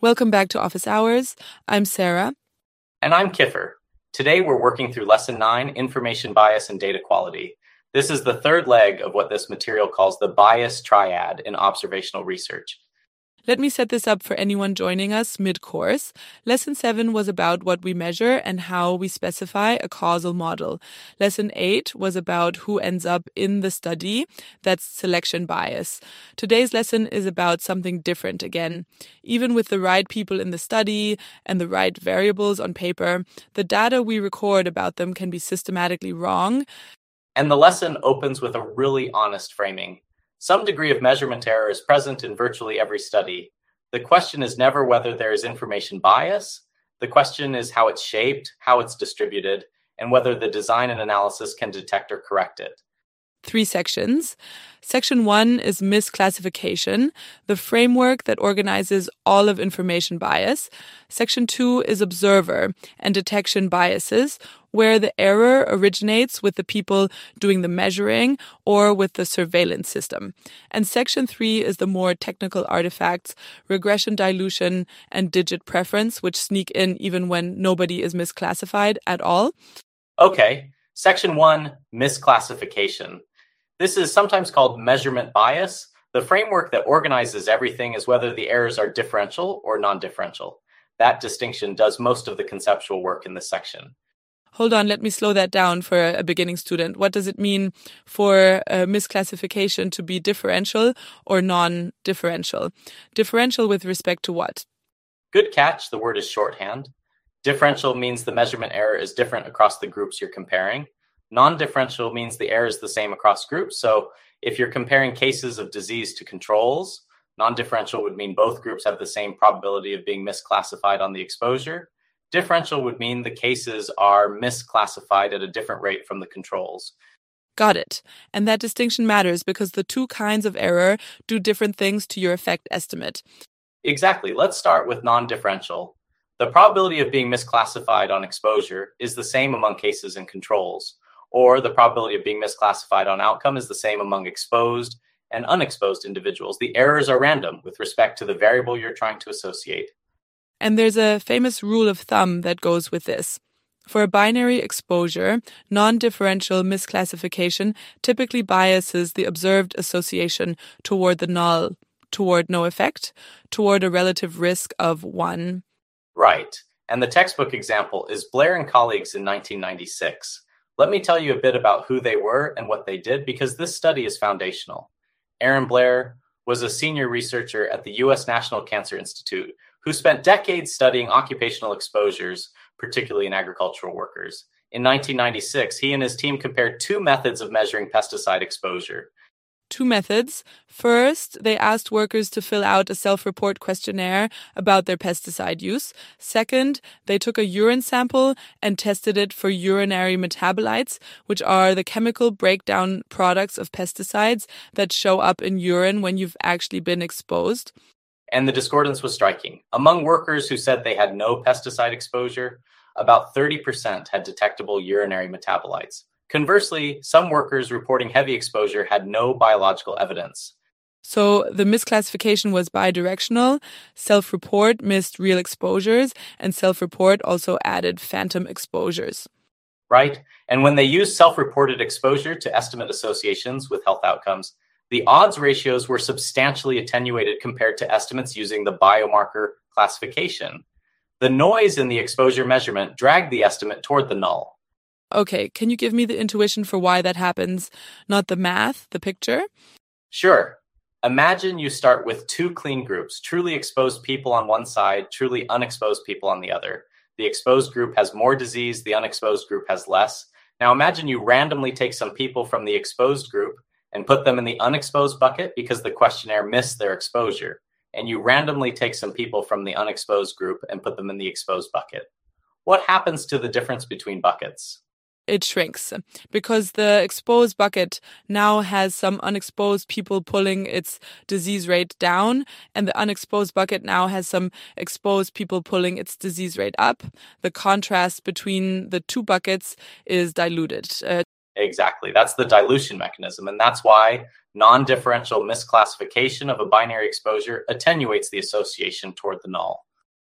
Welcome back to Office Hours. I'm Sarah. And I'm Kiffer. Today we're working through Lesson 9, Information Bias and Data Quality. This is the third leg of what this material calls the bias triad in observational research. Let me set this up for anyone joining us mid-course. Lesson 7 was about what we measure and how we specify a causal model. Lesson 8 was about who ends up in the study. That's selection bias. Today's lesson is about something different again. Even with the right people in the study and the right variables on paper, the data we record about them can be systematically wrong. And the lesson opens with a really honest framing. Some degree of measurement error is present in virtually every study. The question is never whether there is information bias. The question is how it's shaped, how it's distributed, and whether the design and analysis can detect or correct it. 3 sections. Section 1 is misclassification, the framework that organizes all of information bias. Section 2 is observer and detection biases, where the error originates with the people doing the measuring or with the surveillance system. And Section 3 is the more technical artifacts, regression dilution and digit preference, which sneak in even when nobody is misclassified at all. Okay, Section 1, misclassification. This is sometimes called measurement bias. The framework that organizes everything is whether the errors are differential or non-differential. That distinction does most of the conceptual work in this section. Hold on, let me slow that down for a beginning student. What does it mean for misclassification to be differential or non-differential? Differential with respect to what? Good catch, the word is shorthand. Differential means the measurement error is different across the groups you're comparing. Non-differential means the error is the same across groups. So if you're comparing cases of disease to controls, non-differential would mean both groups have the same probability of being misclassified on the exposure. Differential would mean the cases are misclassified at a different rate from the controls. Got it. And that distinction matters because the two kinds of error do different things to your effect estimate. Exactly. Let's start with non-differential. The probability of being misclassified on exposure is the same among cases and controls, or the probability of being misclassified on outcome is the same among exposed and unexposed individuals. The errors are random with respect to the variable you're trying to associate. And there's a famous rule of thumb that goes with this. For a binary exposure, non-differential misclassification typically biases the observed association toward the null, toward no effect, toward a relative risk of 1. Right. And the textbook example is Blair and colleagues in 1996. Let me tell you a bit about who they were and what they did, because this study is foundational. Aaron Blair was a senior researcher at the U.S. National Cancer Institute who spent decades studying occupational exposures, particularly in agricultural workers. In 1996, he and his team compared 2 methods of measuring pesticide exposure. 2 methods. First, they asked workers to fill out a self-report questionnaire about their pesticide use. Second, they took a urine sample and tested it for urinary metabolites, which are the chemical breakdown products of pesticides that show up in urine when you've actually been exposed. And the discordance was striking. Among workers who said they had no pesticide exposure, about 30% had detectable urinary metabolites. Conversely, some workers reporting heavy exposure had no biological evidence. So the misclassification was bidirectional. Self-report missed real exposures, and self-report also added phantom exposures. Right? And when they used self-reported exposure to estimate associations with health outcomes, the odds ratios were substantially attenuated compared to estimates using the biomarker classification. The noise in the exposure measurement dragged the estimate toward the null. Okay, can you give me the intuition for why that happens? Not the math, the picture? Sure. Imagine you start with 2 clean groups, truly exposed people on one side, truly unexposed people on the other. The exposed group has more disease, the unexposed group has less. Now imagine you randomly take some people from the exposed group and put them in the unexposed bucket because the questionnaire missed their exposure. And you randomly take some people from the unexposed group and put them in the exposed bucket. What happens to the difference between buckets? It shrinks because the exposed bucket now has some unexposed people pulling its disease rate down, and the unexposed bucket now has some exposed people pulling its disease rate up. The contrast between the 2 buckets is diluted. Exactly. That's the dilution mechanism, and that's why non-differential misclassification of a binary exposure attenuates the association toward the null.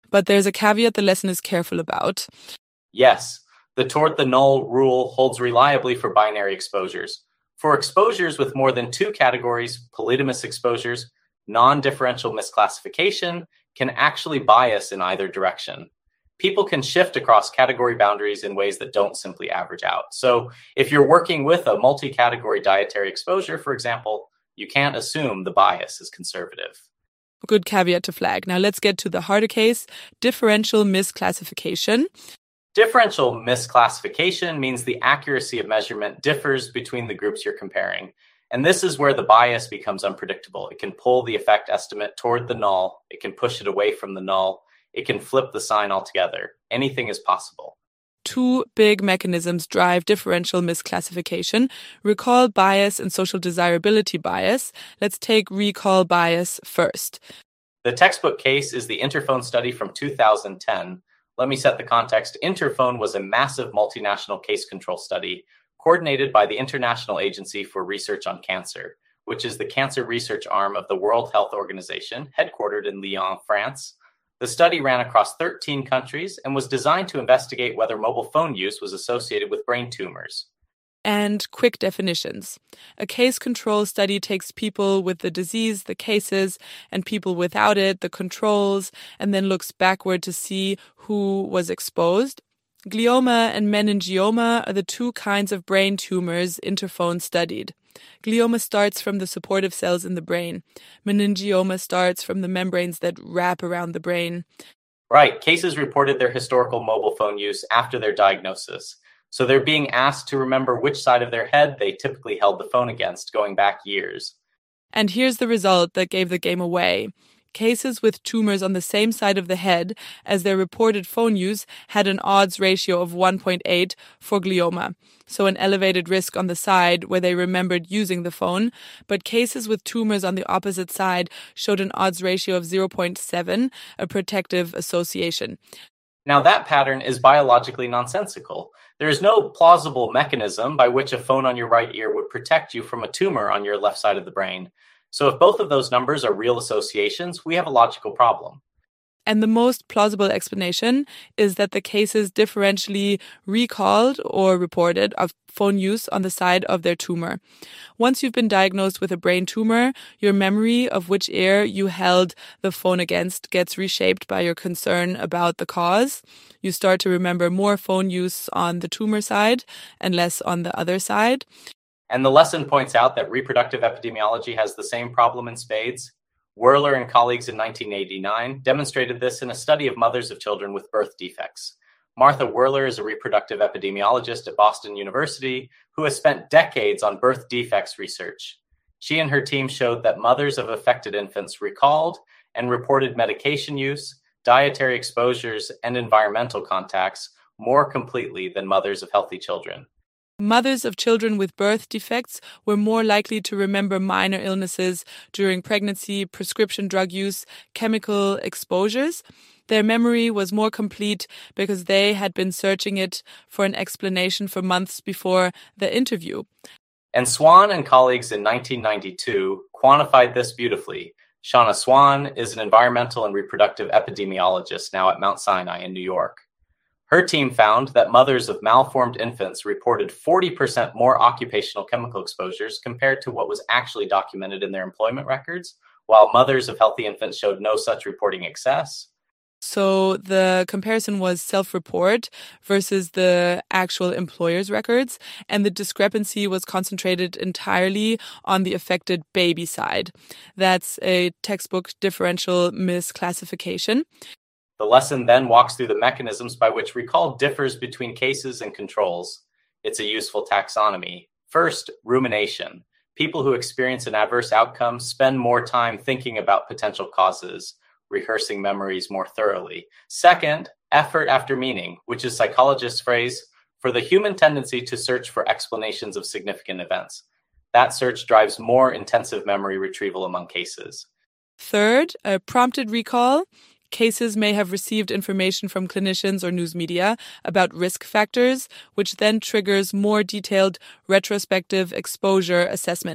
But there's a caveat the lesson is careful about. Yes, the toward the null rule holds reliably for binary exposures. For exposures with more than two categories, polytomous exposures, non-differential misclassification can actually bias in either direction. People can shift across category boundaries in ways that don't simply average out. So if you're working with a multi-category dietary exposure, for example, you can't assume the bias is conservative. Good caveat to flag. Now let's get to the harder case, differential misclassification. Differential misclassification means the accuracy of measurement differs between the groups you're comparing. And this is where the bias becomes unpredictable. It can pull the effect estimate toward the null. It can push it away from the null. It can flip the sign altogether. Anything is possible. Two big mechanisms drive differential misclassification: recall bias and social desirability bias. Let's take recall bias first. The textbook case is the Interphone study from 2010. Let me set the context. Interphone was a massive multinational case control study coordinated by the International Agency for Research on Cancer, which is the cancer research arm of the World Health Organization, headquartered in Lyon, France. The study ran across 13 countries and was designed to investigate whether mobile phone use was associated with brain tumors. And quick definitions. A case control study takes people with the disease, the cases, and people without it, the controls, and then looks backward to see who was exposed. Glioma and meningioma are the two kinds of brain tumors Interphone studied. Glioma starts from the supportive cells in the brain. Meningioma starts from the membranes that wrap around the brain. Right. Cases reported their historical mobile phone use after their diagnosis. So they're being asked to remember which side of their head they typically held the phone against, going back years. And here's the result that gave the game away. Cases with tumors on the same side of the head as their reported phone use had an odds ratio of 1.8 for glioma, so an elevated risk on the side where they remembered using the phone, but cases with tumors on the opposite side showed an odds ratio of 0.7, a protective association. Now that pattern is biologically nonsensical. There is no plausible mechanism by which a phone on your right ear would protect you from a tumor on your left side of the brain. So if both of those numbers are real associations, we have a logical problem. And the most plausible explanation is that the cases differentially recalled or reported of phone use on the side of their tumor. Once you've been diagnosed with a brain tumor, your memory of which ear you held the phone against gets reshaped by your concern about the cause. You start to remember more phone use on the tumor side and less on the other side. And the lesson points out that reproductive epidemiology has the same problem in spades. Wurler and colleagues in 1989 demonstrated this in a study of mothers of children with birth defects. Martha Wurler is a reproductive epidemiologist at Boston University who has spent decades on birth defects research. She and her team showed that mothers of affected infants recalled and reported medication use, dietary exposures, and environmental contacts more completely than mothers of healthy children. Mothers of children with birth defects were more likely to remember minor illnesses during pregnancy, prescription drug use, chemical exposures. Their memory was more complete because they had been searching it for an explanation for months before the interview. And Swan and colleagues in 1992 quantified this beautifully. Shauna Swan is an environmental and reproductive epidemiologist now at Mount Sinai in New York. Her team found that mothers of malformed infants reported 40% more occupational chemical exposures compared to what was actually documented in their employment records, while mothers of healthy infants showed no such reporting excess. So the comparison was self-report versus the actual employer's records, and the discrepancy was concentrated entirely on the affected baby side. That's a textbook differential misclassification. The lesson then walks through the mechanisms by which recall differs between cases and controls. It's a useful taxonomy. First, rumination. People who experience an adverse outcome spend more time thinking about potential causes, rehearsing memories more thoroughly. Second, effort after meaning, which is psychologists' phrase for the human tendency to search for explanations of significant events. That search drives more intensive memory retrieval among cases. Third, a prompted recall. Cases may have received information from clinicians or news media about risk factors, which then triggers more detailed retrospective exposure assessment.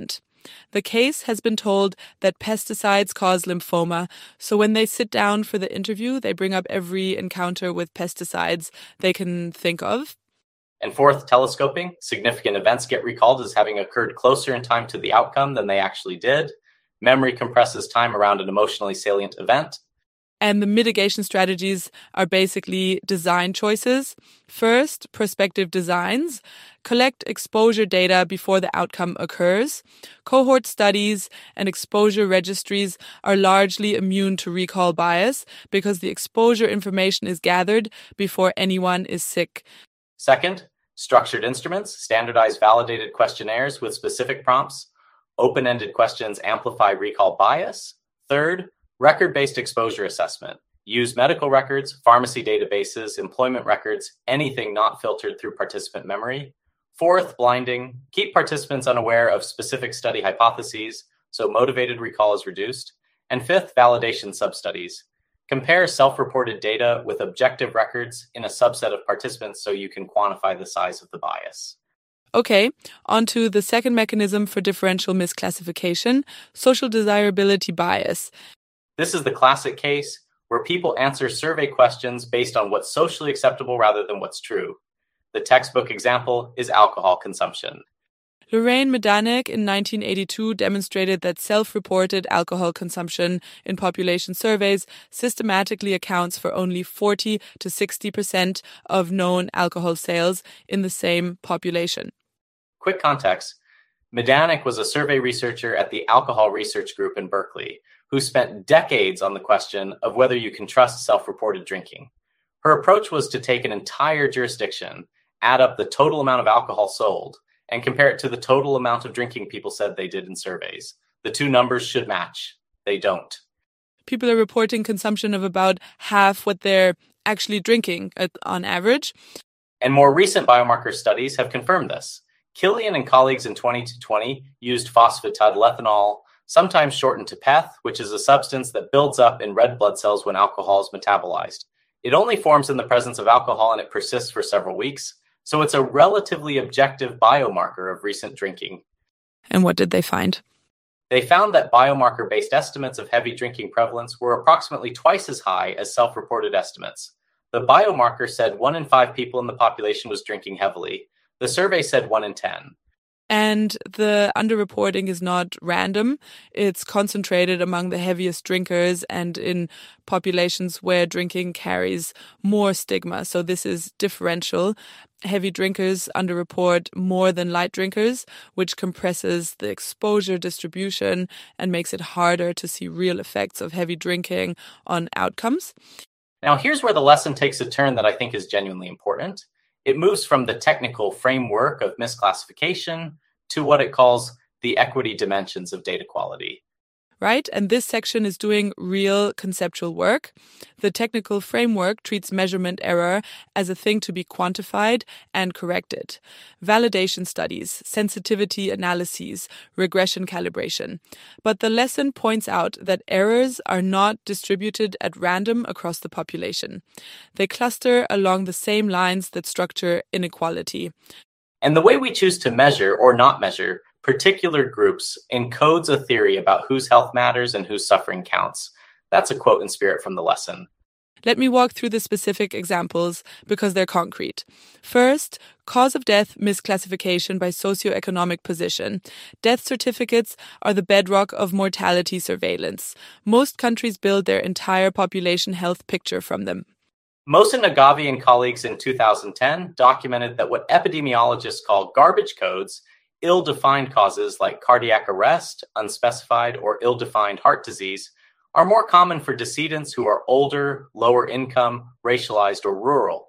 The case has been told that pesticides cause lymphoma, so when they sit down for the interview, they bring up every encounter with pesticides they can think of. And fourth, telescoping. Significant events get recalled as having occurred closer in time to the outcome than they actually did. Memory compresses time around an emotionally salient event. And the mitigation strategies are basically design choices. First, prospective designs. Collect exposure data before the outcome occurs. Cohort studies and exposure registries are largely immune to recall bias because the exposure information is gathered before anyone is sick. Second, structured instruments, standardized validated questionnaires with specific prompts. Open-ended questions amplify recall bias. Third, record-based exposure assessment. Use medical records, pharmacy databases, employment records, anything not filtered through participant memory. Fourth, blinding. Keep participants unaware of specific study hypotheses, so motivated recall is reduced. And fifth, validation sub-studies. Compare self-reported data with objective records in a subset of participants so you can quantify the size of the bias. Okay, on to the second mechanism for differential misclassification, social desirability bias. This is the classic case where people answer survey questions based on what's socially acceptable rather than what's true. The textbook example is alcohol consumption. Lorraine Medanek in 1982 demonstrated that self-reported alcohol consumption in population surveys systematically accounts for only 40 to 60% of known alcohol sales in the same population. Quick context, Medanek was a survey researcher at the Alcohol Research Group in Berkeley, who spent decades on the question of whether you can trust self-reported drinking. Her approach was to take an entire jurisdiction, add up the total amount of alcohol sold, and compare it to the total amount of drinking people said they did in surveys. The two numbers should match. They don't. People are reporting consumption of about half what they're actually drinking on average. And more recent biomarker studies have confirmed this. Killian and colleagues in 2020 used phosphatidylethanol, sometimes shortened to PEth, which is a substance that builds up in red blood cells when alcohol is metabolized. It only forms in the presence of alcohol and it persists for several weeks. So it's a relatively objective biomarker of recent drinking. And what did they find? They found that biomarker-based estimates of heavy drinking prevalence were approximately twice as high as self-reported estimates. The biomarker said 1 in 5 people in the population was drinking heavily. The survey said 1 in 10. And the underreporting is not random. It's concentrated among the heaviest drinkers and in populations where drinking carries more stigma. So this is differential. Heavy drinkers underreport more than light drinkers, which compresses the exposure distribution and makes it harder to see real effects of heavy drinking on outcomes. Now, here's where the lesson takes a turn that I think is genuinely important. It moves from the technical framework of misclassification to what it calls the equity dimensions of data quality. Right? And this section is doing real conceptual work. The technical framework treats measurement error as a thing to be quantified and corrected. Validation studies, sensitivity analyses, regression calibration. But the lesson points out that errors are not distributed at random across the population. They cluster along the same lines that structure inequality. And the way we choose to measure or not measure particular groups encodes a theory about whose health matters and whose suffering counts. That's a quote in spirit from the lesson. Let me walk through the specific examples because they're concrete. First, cause of death misclassification by socioeconomic position. Death certificates are the bedrock of mortality surveillance. Most countries build their entire population health picture from them. Mohsen Nagavi and colleagues in 2010 documented that what epidemiologists call garbage codes, ill-defined causes like cardiac arrest, unspecified, or ill-defined heart disease, are more common for decedents who are older, lower income, racialized, or rural.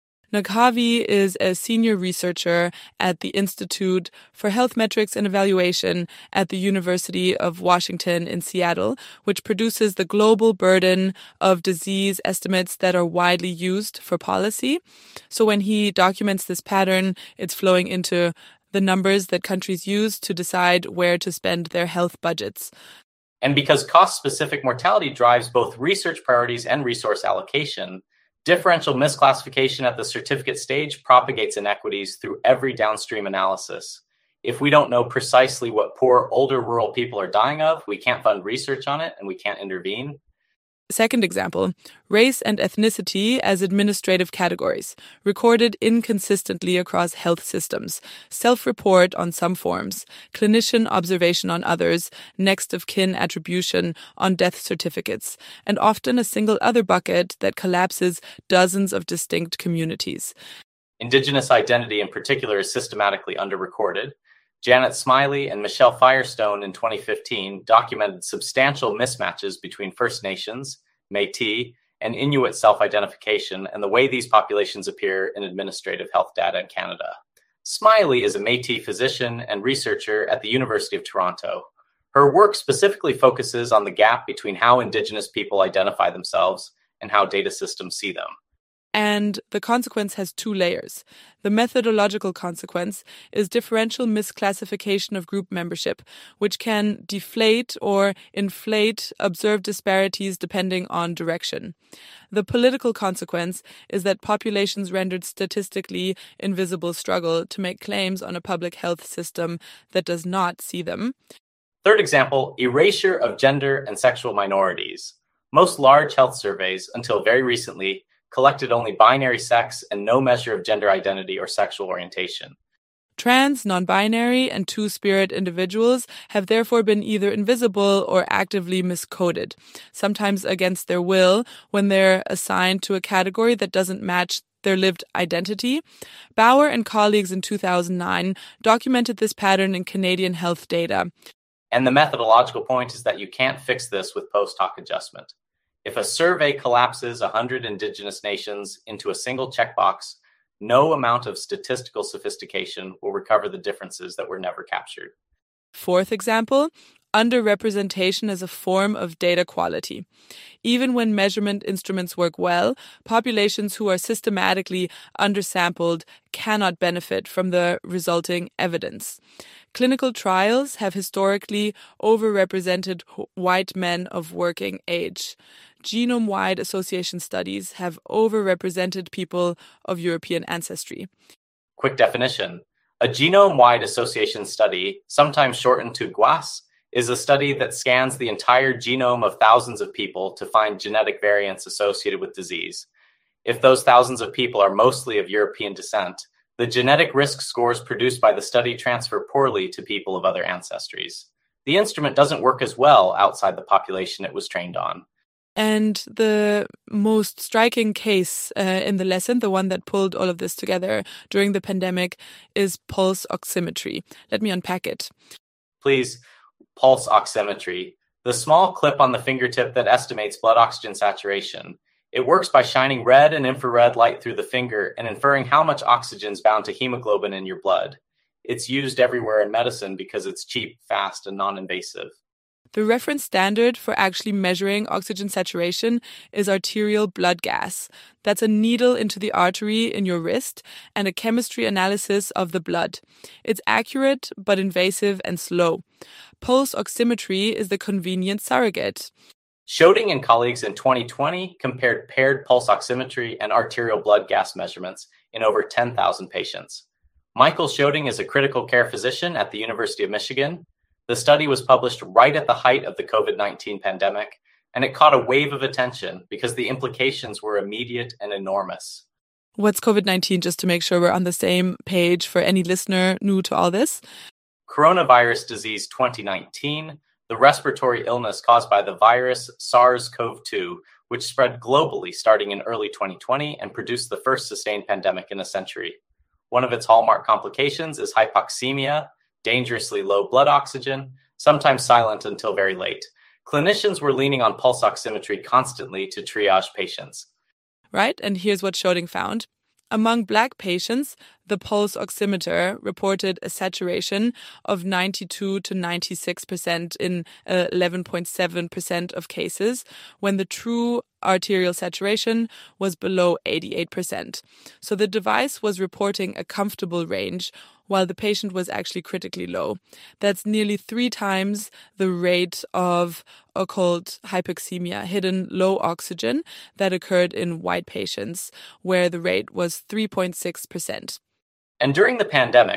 Nagavi is a senior researcher at the Institute for Health Metrics and Evaluation at the University of Washington in Seattle, which produces the global burden of disease estimates that are widely used for policy. So when he documents this pattern, it's flowing into the numbers that countries use to decide where to spend their health budgets. And because cost-specific mortality drives both research priorities and resource allocation, differential misclassification at the certificate stage propagates inequities through every downstream analysis. If we don't know precisely what poor older rural people are dying of, we can't fund research on it and we can't intervene. Second example, race and ethnicity as administrative categories, recorded inconsistently across health systems, self-report on some forms, clinician observation on others, next of kin attribution on death certificates, and often a single other bucket that collapses dozens of distinct communities. Indigenous identity in particular is systematically underrecorded. Janet Smiley and Michelle Firestone in 2015 documented substantial mismatches between First Nations, Métis, and Inuit self-identification and the way these populations appear in administrative health data in Canada. Smiley is a Métis physician and researcher at the University of Toronto. Her work specifically focuses on the gap between how Indigenous people identify themselves and how data systems see them. And the consequence has two layers. The methodological consequence is differential misclassification of group membership, which can deflate or inflate observed disparities depending on direction. The political consequence is that populations rendered statistically invisible struggle to make claims on a public health system that does not see them. Third example, erasure of gender and sexual minorities. Most large health surveys, until very recently, collected only binary sex and no measure of gender identity or sexual orientation. Trans, non-binary, and two-spirit individuals have therefore been either invisible or actively miscoded, sometimes against their will when they're assigned to a category that doesn't match their lived identity. Bauer and colleagues in 2009 documented this pattern in Canadian health data. And the methodological point is that you can't fix this with post-hoc adjustment. If a survey collapses 100 Indigenous nations into a single checkbox, no amount of statistical sophistication will recover the differences that were never captured. Fourth example, underrepresentation as a form of data quality. Even when measurement instruments work well, populations who are systematically undersampled cannot benefit from the resulting evidence. Clinical trials have historically overrepresented white men of working age. Genome-wide association studies have overrepresented people of European ancestry. Quick definition. A genome-wide association study, sometimes shortened to GWAS, is a study that scans the entire genome of thousands of people to find genetic variants associated with disease. If those thousands of people are mostly of European descent, the genetic risk scores produced by the study transfer poorly to people of other ancestries. The instrument doesn't work as well outside the population it was trained on. And the most striking case in the lesson, the one that pulled all of this together during the pandemic, is pulse oximetry. Let me unpack it. Please, pulse oximetry, the small clip on the fingertip that estimates blood oxygen saturation. It works by shining red and infrared light through the finger and inferring how much oxygen is bound to hemoglobin in your blood. It's used everywhere in medicine because it's cheap, fast, and non-invasive. The reference standard for actually measuring oxygen saturation is arterial blood gas. That's a needle into the artery in your wrist and a chemistry analysis of the blood. It's accurate but invasive and slow. Pulse oximetry is the convenient surrogate. Schoeding and colleagues in 2020 compared paired pulse oximetry and arterial blood gas measurements in over 10,000 patients. Michael Schoeding is a critical care physician at the University of Michigan. The study was published right at the height of the COVID-19 pandemic, and it caught a wave of attention because the implications were immediate and enormous. What's COVID-19, just to make sure we're on the same page for any listener new to all this? Coronavirus disease 2019, the respiratory illness caused by the virus SARS-CoV-2, which spread globally starting in early 2020 and produced the first sustained pandemic in a century. One of its hallmark complications is hypoxemia, dangerously low blood oxygen, sometimes silent until very late. Clinicians were leaning on pulse oximetry constantly to triage patients. Right, and here's what Schoeding found. Among Black patients, the pulse oximeter reported a saturation of 92 to 96% in 11.7% of cases, when the true arterial saturation was below 88%. So the device was reporting a comfortable range, while the patient was actually critically low. That's nearly 3 times the rate of occult hypoxemia, hidden low oxygen, that occurred in white patients, where the rate was 3.6%. And during the pandemic,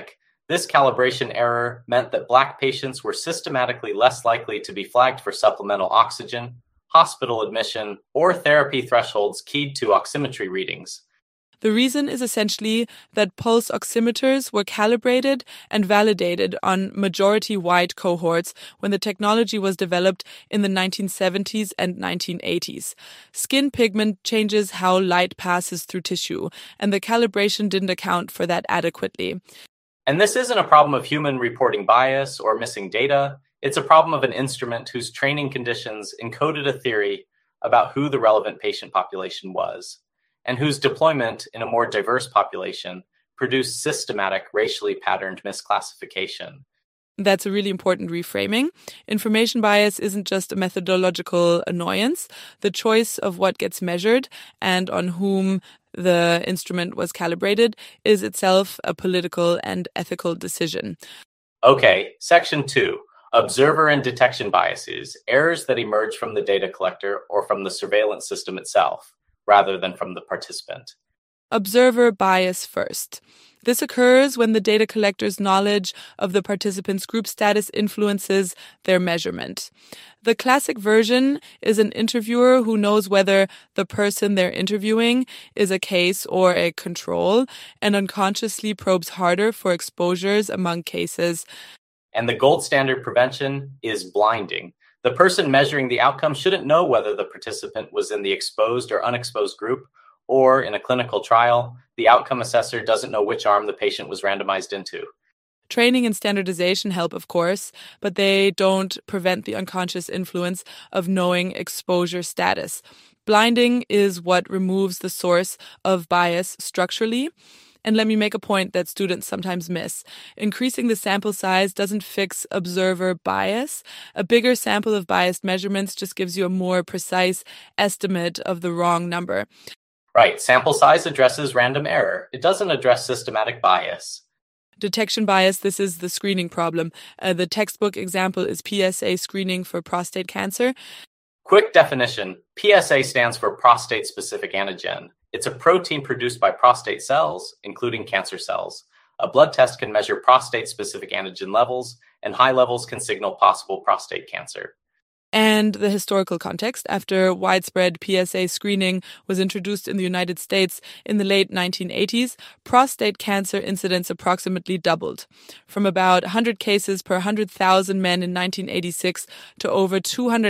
This calibration error meant that Black patients were systematically less likely to be flagged for supplemental oxygen, hospital admission, or therapy thresholds keyed to oximetry readings. The reason is essentially that pulse oximeters were calibrated and validated on majority-white cohorts when the technology was developed in the 1970s and 1980s. Skin pigment changes how light passes through tissue, and the calibration didn't account for that adequately. And this isn't a problem of human reporting bias or missing data. It's a problem of an instrument whose training conditions encoded a theory about who the relevant patient population was, and whose deployment in a more diverse population produced systematic, racially patterned misclassification. That's a really important reframing. Information bias isn't just a methodological annoyance. The choice of what gets measured and on whom the instrument was calibrated is itself a political and ethical decision. Okay, Section 2. Observer and detection biases, errors that emerge from the data collector or from the surveillance system itself, rather than from the participant. Observer bias first. This occurs when the data collector's knowledge of the participant's group status influences their measurement. The classic version is an interviewer who knows whether the person they're interviewing is a case or a control and unconsciously probes harder for exposures among cases. And the gold standard prevention is blinding. The person measuring the outcome shouldn't know whether the participant was in the exposed or unexposed group, or in a clinical trial, the outcome assessor doesn't know which arm the patient was randomized into. Training and standardization help, of course, but they don't prevent the unconscious influence of knowing exposure status. Blinding is what removes the source of bias structurally. And let me make a point that students sometimes miss. Increasing the sample size doesn't fix observer bias. A bigger sample of biased measurements just gives you a more precise estimate of the wrong number. Right, sample size addresses random error. It doesn't address systematic bias. Detection bias, this is the screening problem. The textbook example is PSA screening for prostate cancer. Quick definition, PSA stands for prostate-specific antigen. It's a protein produced by prostate cells, including cancer cells. A blood test can measure prostate-specific antigen levels, and high levels can signal possible prostate cancer. And the historical context. After widespread PSA screening was introduced in the United States in the late 1980s, prostate cancer incidence approximately doubled, from about 100 cases per 100,000 men in 1986 to over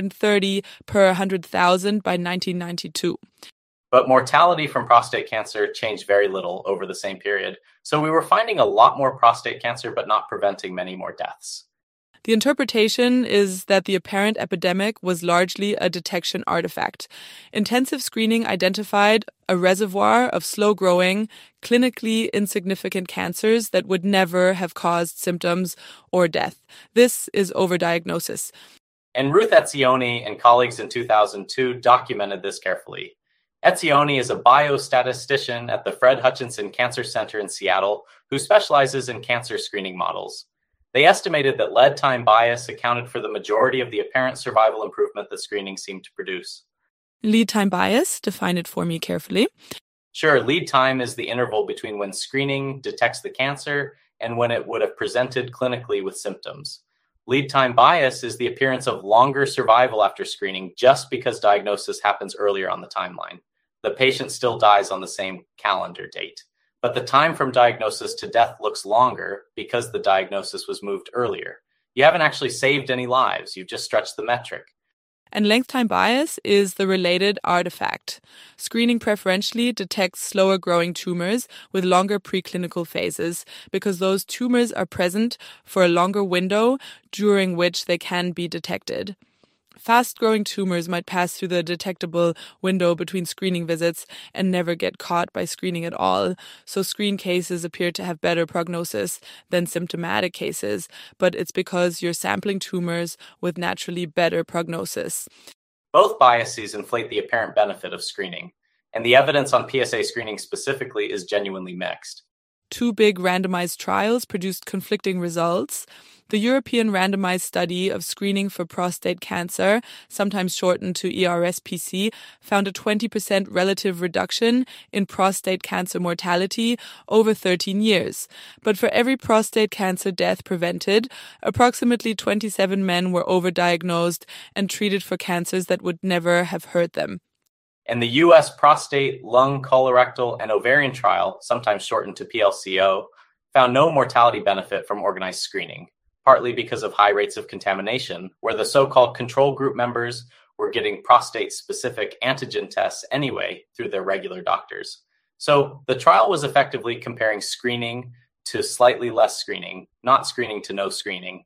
230 per 100,000 by 1992. But mortality from prostate cancer changed very little over the same period, so we were finding a lot more prostate cancer but not preventing many more deaths. The interpretation is that the apparent epidemic was largely a detection artifact. Intensive screening identified a reservoir of slow-growing, clinically insignificant cancers that would never have caused symptoms or death. This is overdiagnosis. And Ruth Etzioni and colleagues in 2002 documented this carefully. Etzioni is a biostatistician at the Fred Hutchinson Cancer Center in Seattle who specializes in cancer screening models. They estimated that lead time bias accounted for the majority of the apparent survival improvement that screening seemed to produce. Lead time bias, define it for me carefully. Sure, lead time is the interval between when screening detects the cancer and when it would have presented clinically with symptoms. Lead time bias is the appearance of longer survival after screening just because diagnosis happens earlier on the timeline. The patient still dies on the same calendar date. But the time from diagnosis to death looks longer because the diagnosis was moved earlier. You haven't actually saved any lives, you've just stretched the metric. And length time bias is the related artifact. Screening preferentially detects slower growing tumors with longer preclinical phases because those tumors are present for a longer window during which they can be detected. Fast-growing tumors might pass through the detectable window between screening visits and never get caught by screening at all. So screen cases appear to have better prognosis than symptomatic cases, but it's because you're sampling tumors with naturally better prognosis. Both biases inflate the apparent benefit of screening, and the evidence on PSA screening specifically is genuinely mixed. 2 big randomized trials produced conflicting results. The European randomized study of screening for prostate cancer, sometimes shortened to ERSPC, found a 20% relative reduction in prostate cancer mortality over 13 years. But for every prostate cancer death prevented, approximately 27 men were overdiagnosed and treated for cancers that would never have hurt them. And the U.S. prostate, lung, colorectal, and ovarian trial, sometimes shortened to PLCO, found no mortality benefit from organized screening, partly because of high rates of contamination, where the so-called control group members were getting prostate-specific antigen tests anyway through their regular doctors. So the trial was effectively comparing screening to slightly less screening, not screening to no screening.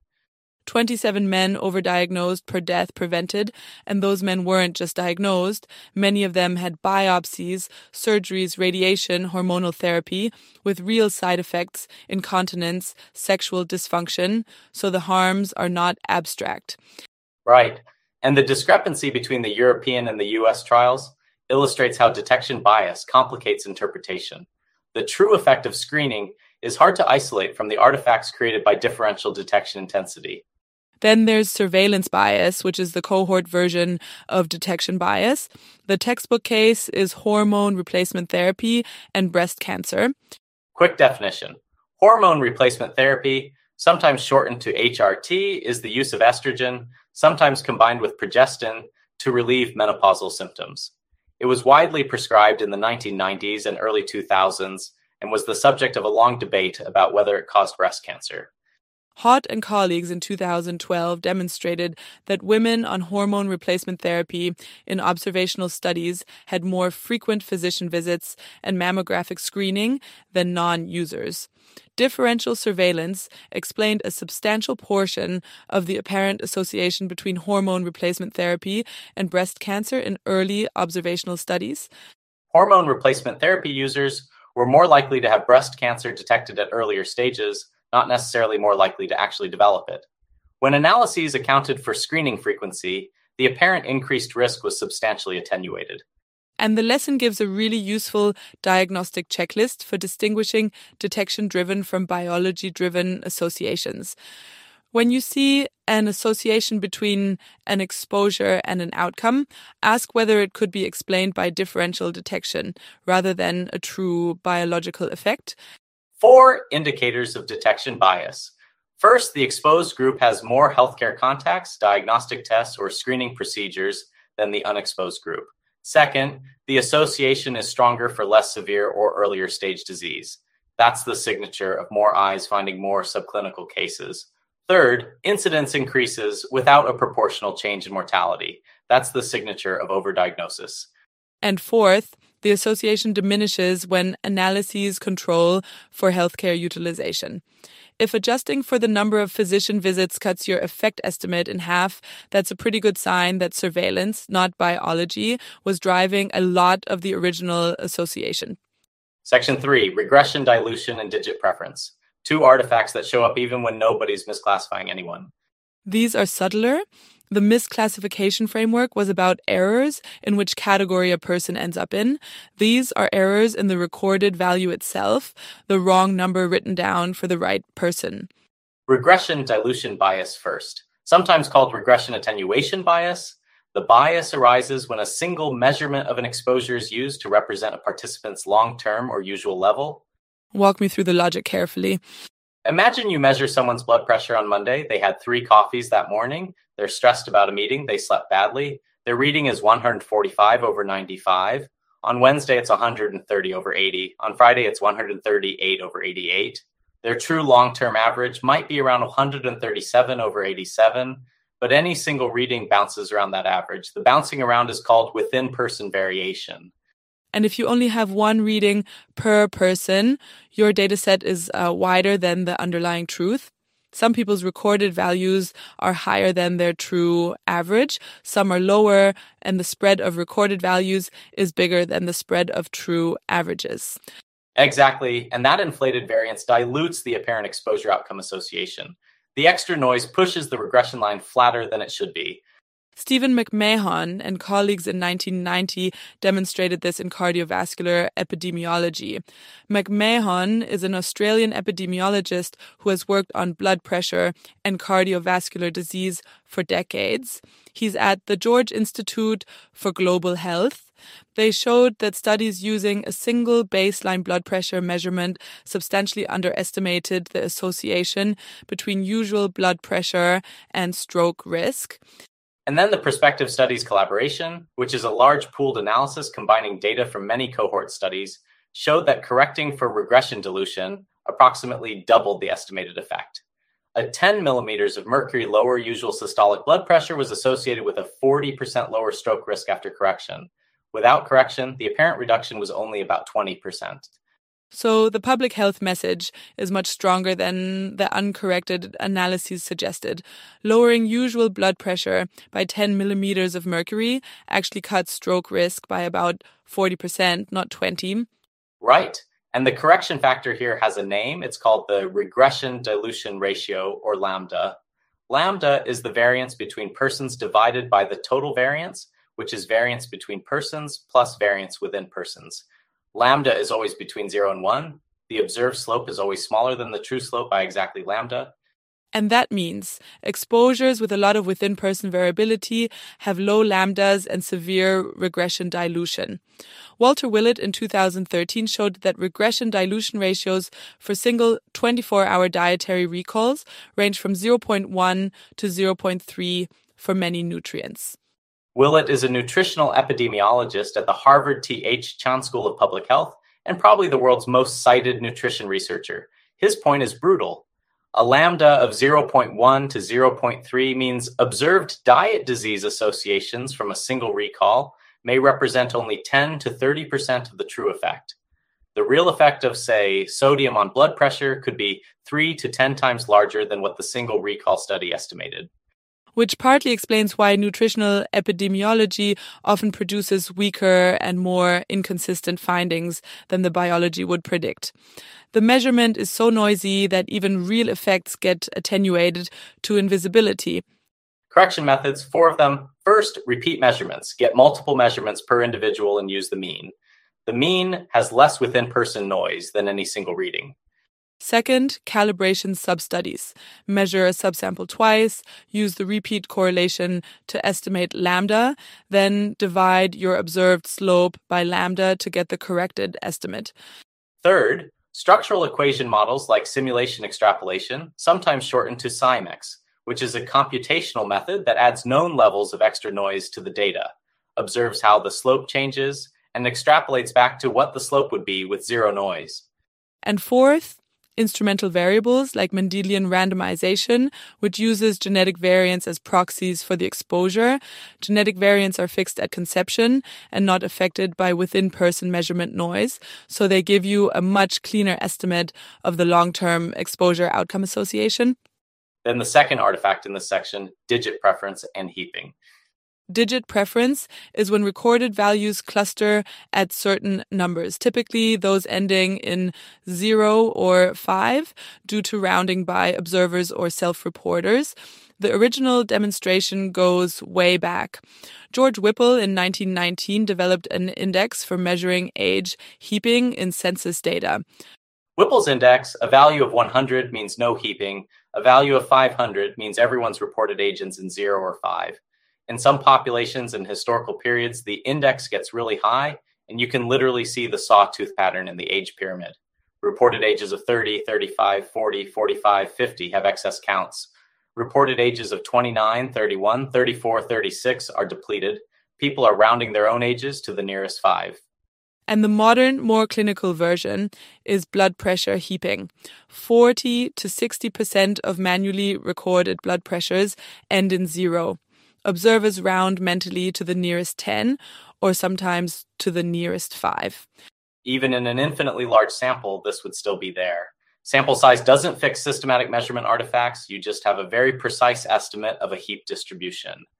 27 men overdiagnosed per death prevented, and those men weren't just diagnosed. Many of them had biopsies, surgeries, radiation, hormonal therapy, with real side effects, incontinence, sexual dysfunction, so the harms are not abstract. Right. And the discrepancy between the European and the US trials illustrates how detection bias complicates interpretation. The true effect of screening is hard to isolate from the artifacts created by differential detection intensity. Then there's surveillance bias, which is the cohort version of detection bias. The textbook case is hormone replacement therapy and breast cancer. Quick definition. Hormone replacement therapy, sometimes shortened to HRT, is the use of estrogen, sometimes combined with progestin, to relieve menopausal symptoms. It was widely prescribed in the 1990s and early 2000s and was the subject of a long debate about whether it caused breast cancer. Hott and colleagues in 2012 demonstrated that women on hormone replacement therapy in observational studies had more frequent physician visits and mammographic screening than non-users. Differential surveillance explained a substantial portion of the apparent association between hormone replacement therapy and breast cancer in early observational studies. Hormone replacement therapy users were more likely to have breast cancer detected at earlier stages, not necessarily more likely to actually develop it. When analyses accounted for screening frequency, the apparent increased risk was substantially attenuated. And the lesson gives a really useful diagnostic checklist for distinguishing detection-driven from biology-driven associations. When you see an association between an exposure and an outcome, ask whether it could be explained by differential detection rather than a true biological effect. 4 indicators of detection bias. First, the exposed group has more healthcare contacts, diagnostic tests, or screening procedures than the unexposed group. Second, the association is stronger for less severe or earlier stage disease. That's the signature of more eyes finding more subclinical cases. Third, incidence increases without a proportional change in mortality. That's the signature of overdiagnosis. And fourth, the association diminishes when analyses control for healthcare utilization. If adjusting for the number of physician visits cuts your effect estimate in half, that's a pretty good sign that surveillance, not biology, was driving a lot of the original association. Section 3, regression, dilution, and digit preference. 2 artifacts that show up even when nobody's misclassifying anyone. These are subtler. The misclassification framework was about errors in which category a person ends up in. These are errors in the recorded value itself, the wrong number written down for the right person. Regression dilution bias first, sometimes called regression attenuation bias. The bias arises when a single measurement of an exposure is used to represent a participant's long-term or usual level. Walk me through the logic carefully. Imagine you measure someone's blood pressure on Monday. They had 3 coffees that morning. They're stressed about a meeting. They slept badly. Their reading is 145 over 95. On Wednesday, it's 130 over 80. On Friday, it's 138 over 88. Their true long-term average might be around 137 over 87, but any single reading bounces around that average. The bouncing around is called within-person variation. And if you only have one reading per person, your data set is wider than the underlying truth. Some people's recorded values are higher than their true average. Some are lower, and the spread of recorded values is bigger than the spread of true averages. Exactly, and that inflated variance dilutes the apparent exposure outcome association. The extra noise pushes the regression line flatter than it should be. Stephen McMahon and colleagues in 1990 demonstrated this in cardiovascular epidemiology. McMahon is an Australian epidemiologist who has worked on blood pressure and cardiovascular disease for decades. He's at the George Institute for Global Health. They showed that studies using a single baseline blood pressure measurement substantially underestimated the association between usual blood pressure and stroke risk. And then the prospective studies collaboration, which is a large pooled analysis combining data from many cohort studies, showed that correcting for regression dilution approximately doubled the estimated effect. A 10 millimeters of mercury lower usual systolic blood pressure was associated with a 40% lower stroke risk after correction. Without correction, the apparent reduction was only about 20%. So the public health message is much stronger than the uncorrected analyses suggested. Lowering usual blood pressure by 10 millimeters of mercury actually cuts stroke risk by about 40%, not 20%. Right. And the correction factor here has a name. It's called the regression dilution ratio, or lambda. Lambda is the variance between persons divided by the total variance, which is variance between persons plus variance within persons. Lambda is always between 0 and 1. The observed slope is always smaller than the true slope by exactly lambda. And that means exposures with a lot of within-person variability have low lambdas and severe regression dilution. Walter Willett in 2013 showed that regression dilution ratios for single 24-hour dietary recalls range from 0.1 to 0.3 for many nutrients. Willett is a nutritional epidemiologist at the Harvard T.H. Chan School of Public Health and probably the world's most cited nutrition researcher. His point is brutal. A lambda of 0.1 to 0.3 means observed diet disease associations from a single recall may represent only 10 to 30% of the true effect. The real effect of, say, sodium on blood pressure could be 3 to 10 times larger than what the single recall study estimated. Which partly explains why nutritional epidemiology often produces weaker and more inconsistent findings than the biology would predict. The measurement is so noisy that even real effects get attenuated to invisibility. Correction methods, 4 of them. First, repeat measurements. Get multiple measurements per individual and use the mean. The mean has less within-person noise than any single reading. Second, calibration sub-studies. Measure a subsample twice, use the repeat correlation to estimate lambda, then divide your observed slope by lambda to get the corrected estimate. Third, structural equation models like simulation extrapolation, sometimes shortened to SIMEX, which is a computational method that adds known levels of extra noise to the data, observes how the slope changes, and extrapolates back to what the slope would be with zero noise. And fourth, instrumental variables like Mendelian randomization, which uses genetic variants as proxies for the exposure. Genetic variants are fixed at conception and not affected by within-person measurement noise, so they give you a much cleaner estimate of the long-term exposure outcome association. Then the second artifact in this section, digit preference and heaping. Digit preference is when recorded values cluster at certain numbers, typically those ending in 0 or 5 due to rounding by observers or self-reporters. The original demonstration goes way back. George Whipple in 1919 developed an index for measuring age heaping in census data. Whipple's index, a value of 100 means no heaping, a value of 500 means everyone's reported age ends in 0 or 5. In some populations and historical periods, the index gets really high, and you can literally see the sawtooth pattern in the age pyramid. Reported ages of 30, 35, 40, 45, 50 have excess counts. Reported ages of 29, 31, 34, 36 are depleted. People are rounding their own ages to the nearest 5. And the modern, more clinical version is blood pressure heaping. 40 to 60% of manually recorded blood pressures end in 0. Observers round mentally to the nearest 10 or sometimes to the nearest 5. Even in an infinitely large sample, this would still be there. Sample size doesn't fix systematic measurement artifacts. You just have a very precise estimate of a heap distribution.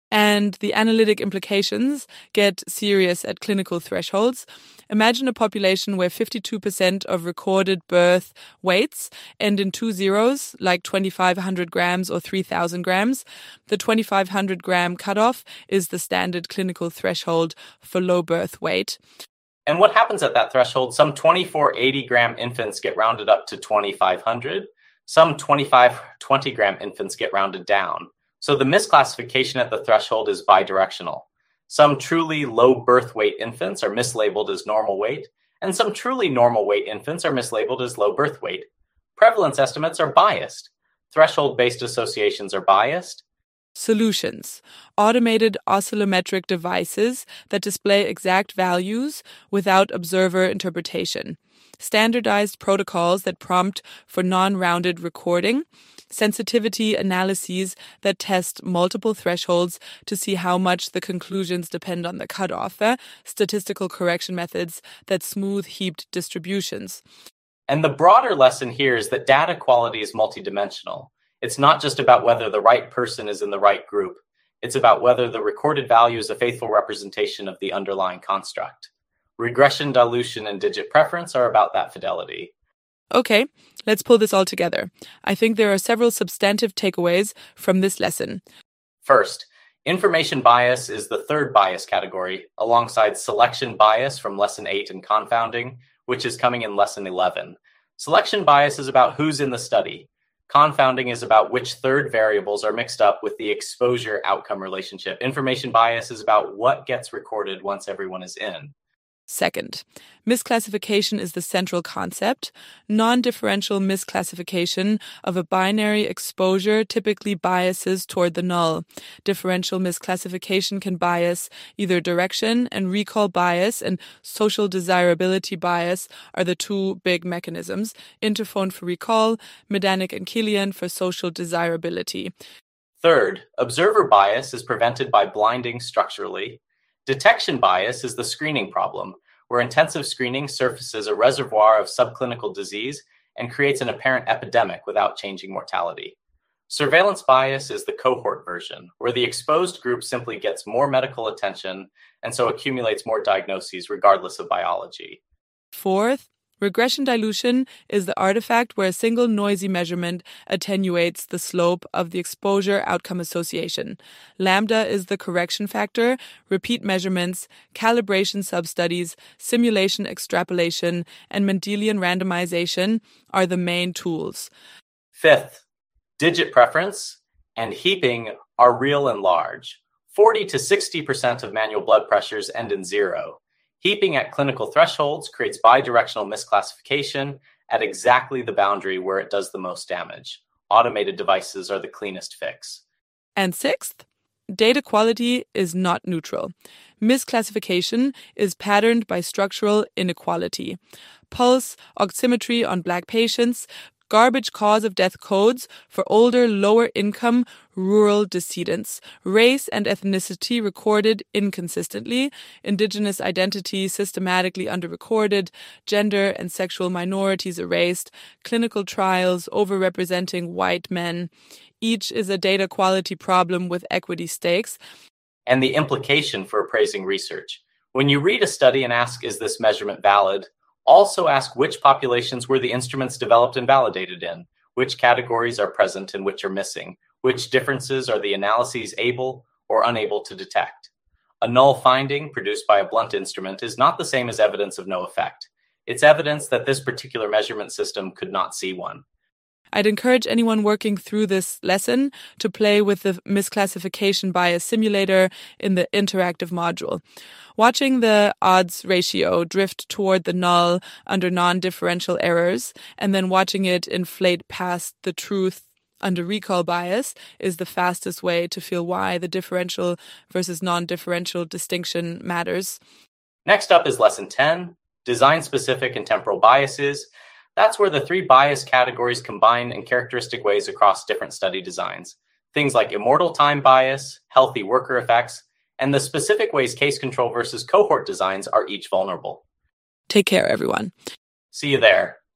And the analytic implications get serious at clinical thresholds. Imagine a population where 52% of recorded birth weights end in 2 zeros, like 2,500 grams or 3,000 grams. The 2,500 gram cutoff is the standard clinical threshold for low birth weight. And what happens at that threshold? Some 24 80-gram infants get rounded up to 2,500. Some 25 20-gram infants get rounded down. So the misclassification at the threshold is bidirectional. Some truly low birth weight infants are mislabeled as normal weight, and some truly normal weight infants are mislabeled as low birth weight. Prevalence estimates are biased. Threshold-based associations are biased. Solutions: automated oscillometric devices that display exact values without observer interpretation. Standardized protocols that prompt for non-rounded recording. Sensitivity analyses that test multiple thresholds to see how much the conclusions depend on the cutoff. Statistical correction methods that smooth heaped distributions. And the broader lesson here is that data quality is multidimensional. It's not just about whether the right person is in the right group. It's about whether the recorded value is a faithful representation of the underlying construct. Regression, dilution, and digit preference are about that fidelity. Okay, let's pull this all together. I think there are several substantive takeaways from this lesson. First, information bias is the third bias category, alongside selection bias from Lesson 8 and confounding, which is coming in Lesson 11. Selection bias is about who's in the study. Confounding is about which third variables are mixed up with the exposure-outcome relationship. Information bias is about what gets recorded once everyone is in. Second, misclassification is the central concept. Non-differential misclassification of a binary exposure typically biases toward the null. Differential misclassification can bias either direction, and recall bias and social desirability bias are the two big mechanisms. Interphone for recall, Medanic and Killian for social desirability. Third, observer bias is prevented by blinding structurally. Detection bias is the screening problem, where intensive screening surfaces a reservoir of subclinical disease and creates an apparent epidemic without changing mortality. Surveillance bias is the cohort version, where the exposed group simply gets more medical attention and so accumulates more diagnoses regardless of biology. Fourth, regression dilution is the artifact where a single noisy measurement attenuates the slope of the exposure-outcome association. Lambda is the correction factor, repeat measurements, calibration substudies, simulation extrapolation, and Mendelian randomization are the main tools. Fifth, digit preference and heaping are real and large. 40 to 60% of manual blood pressures end in 0. Heaping at clinical thresholds creates bidirectional misclassification at exactly the boundary where it does the most damage. Automated devices are the cleanest fix. And sixth, data quality is not neutral. Misclassification is patterned by structural inequality. Pulse oximetry on Black patients, garbage cause of death codes for older, lower-income rural decedents, race and ethnicity recorded inconsistently, indigenous identity systematically underrecorded, gender and sexual minorities erased, clinical trials overrepresenting white men. Each is a data quality problem with equity stakes. And the implication for appraising research. When you read a study and ask, is this measurement valid? Also ask which populations were the instruments developed and validated in, which categories are present and which are missing, which differences are the analyses able or unable to detect. A null finding produced by a blunt instrument is not the same as evidence of no effect. It's evidence that this particular measurement system could not see one. I'd encourage anyone working through this lesson to play with the misclassification bias simulator in the interactive module. Watching the odds ratio drift toward the null under non-differential errors, and then watching it inflate past the truth under recall bias is the fastest way to feel why the differential versus non-differential distinction matters. Next up is Lesson 10, Design-Specific and Temporal Biases. That's where the three bias categories combine in characteristic ways across different study designs. Things like immortal time bias, healthy worker effects, and the specific ways case control versus cohort designs are each vulnerable. Take care, everyone. See you there.